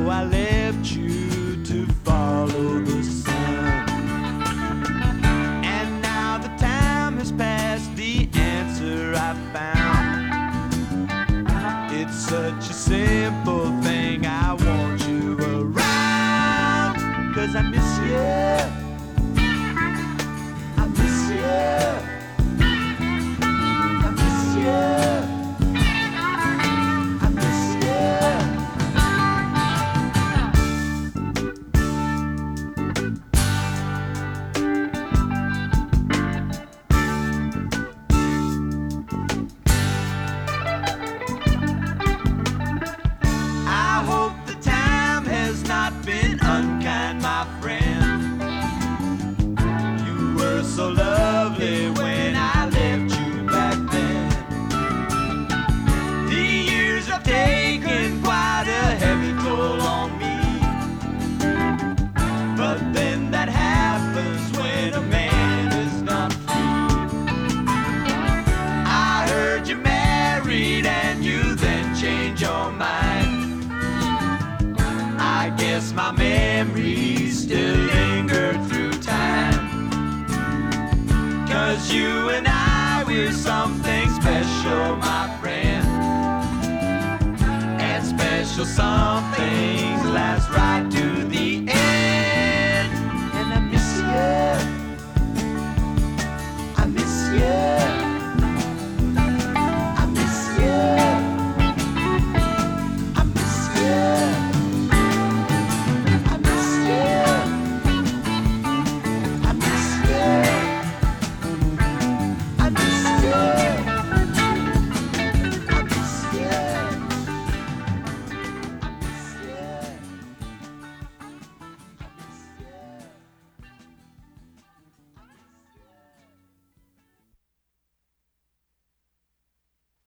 I left you to follow the sun. And now the time has passed, the answer I found. It's such a simple thing, I want you around. 'Cause I miss you, I miss you, I miss you, I miss you. I hope the time has not been unkind, my friend. You were so lovely when I left you back then. The years have taken quite a heavy toll on me. But then that happens when a man is not free. I heard you married and you then changed your mind. I guess my memories still linger through time. 'Cause you and I, we're something special, my friend. And special some things last right to